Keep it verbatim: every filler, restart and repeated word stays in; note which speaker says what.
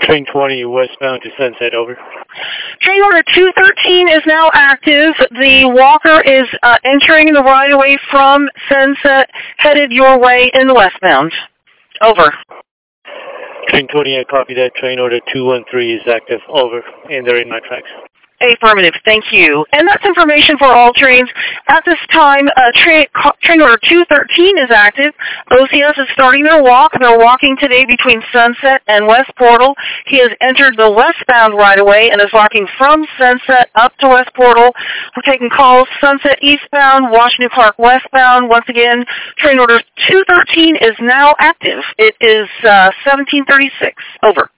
Speaker 1: Train twenty westbound to Sunset, over.
Speaker 2: Train order two thirteen is now active. The walker is uh, entering the right-of-way from Sunset, headed your way in the westbound. Over.
Speaker 1: Train twenty, I copy that. Train order two one three is active, over, and they're in my tracks.
Speaker 2: Affirmative, thank you. And that's information for all trains. At this time, uh, train, train order two thirteen is active. O C S is starting their walk. They're walking today between Sunset and West Portal. He has entered the westbound right-of-way and is walking from Sunset up to West Portal. We're taking calls Sunset eastbound, Washington Park westbound. Once again, train order two thirteen is now active. It is uh, seventeen thirty-six. Over.